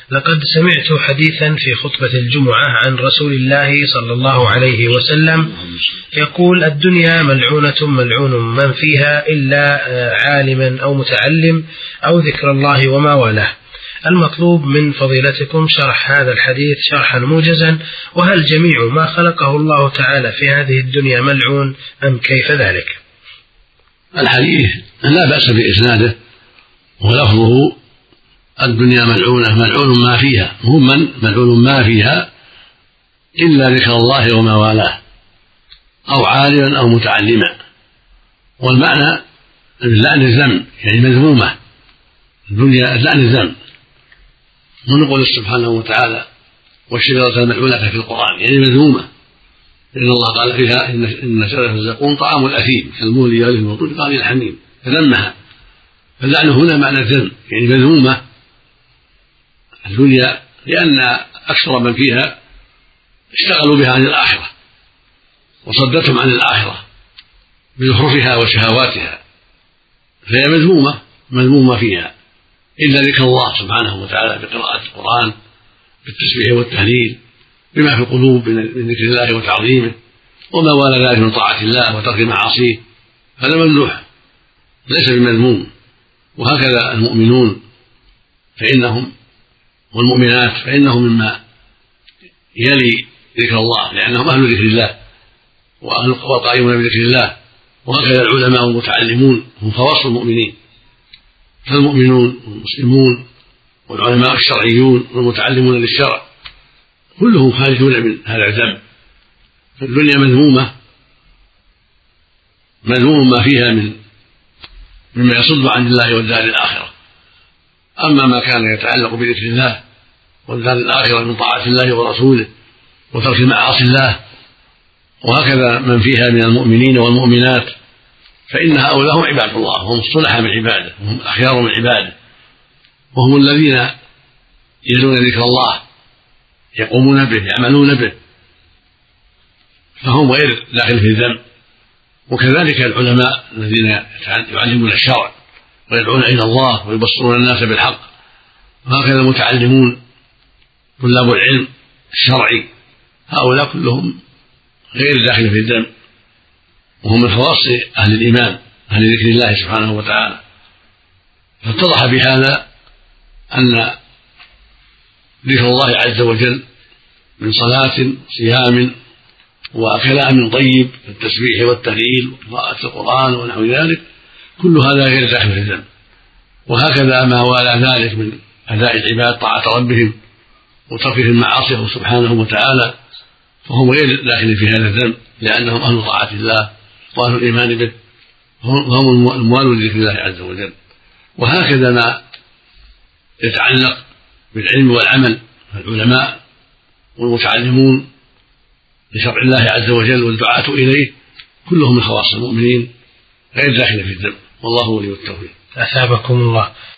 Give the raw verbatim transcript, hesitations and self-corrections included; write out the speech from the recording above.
لقد سمعت حديثا في خطبة الجمعة عن رسول الله صلى الله عليه وسلم يقول: الدنيا ملعونة ملعون من فيها إلا عالما أو متعلم أو ذكر الله وما والاه. المطلوب من فضيلتكم شرح هذا الحديث شرحا موجزا، وهل جميع ما خلقه الله تعالى في هذه الدنيا ملعون أم كيف ذلك؟ الحديث لا بأس بإسناده، ولفظه الدنيا ملعونة ملعون ما فيها، هم من ملعون ما فيها إلا ذكر الله وما والاه أو عالما أو متعلما. والمعنى اللعن الذم، يعني مذمومة الدنيا، اللعن الذم. ونقول سبحانه وتعالى: والشجرة الملعونة في القرآن، يعني مذمومة، لأن الله قال فيها: إن شجرة الزقوم طعام الأثيم كالمهل يغلي في البطون كغلي الحميم، فذمها. فاللعن هنا معنى الذم، يعني مذمومة الدنيا، لأن أكثر من فيها اشتغلوا بها عن الآخرة وصدتهم عن الآخرة بزخرفها وشهواتها، فهي مذمومة مذمومة فيها، إلا ذكر الله سبحانه وتعالى بقراءة القرآن بالتسبيح والتهليل بما في القلوب من ذكر الله وتعظيمه وما والى ذلك من طاعة الله وترك معاصيه، هذا ممدوح ليس بمذموم. وهكذا المؤمنون فإنهم والمؤمنات فإنهم مما يلي ذكر الله، لأنهم أهل ذكر الله وقائمون بذكر الله. وهكذا العلماء والمتعلمون هم خواص المؤمنين، فالمؤمنون والمسلمون والعلماء الشرعيون والمتعلمون للشرع كلهم خارجون من هذا الذنب. فالدنيا مذمومة مذموم ما فيها من مما يصد عن الله والدار الآخرة. أما ما كان يتعلق بذكر الله والدار الآخرة من طاعة الله ورسوله وترك معاصي الله، وهكذا من فيها من المؤمنين والمؤمنات، فإن هؤلاء هم عباد الله، هم الصلحاء من عباده، وهم الأخيار من عباده، وهم الذين يجدون ذكر الله يقومون به يعملون به، فهم غير داخل في الذنب. وكذلك العلماء الذين يعلمون الشرع ويدعون إلى الله ويبصرون الناس بالحق، وهكذا المتعلمون طلاب العلم الشرعي، هؤلاء كلهم غير داخل في الذنب، وهم من خواص أهل الإيمان أهل ذكر الله سبحانه وتعالى. فاتضح بهذا أن ذكر الله عز وجل من صلاة صيام وكلام طيب التسبيح والتهليل وقراءة القرآن ونحو ذلك كل هذا غير داخل في الذنب. وهكذا ما والى ذلك من أداء العباد طاعة ربهم وتركهم معاصيه سبحانه وتعالى، فهم غير داخل في هذا الذنب، لأنهم أهل طاعة الله وأهل الإيمان به، وهم الموالون لذكر الله عز وجل. وهكذا ما يتعلق بالعلم والعمل، العلماء والمتعلمون لشرع الله عز وجل والدعاة إليه كلهم من خواص المؤمنين غير داخل في الذنب، والله ولي التوفيق. أثابكم الله.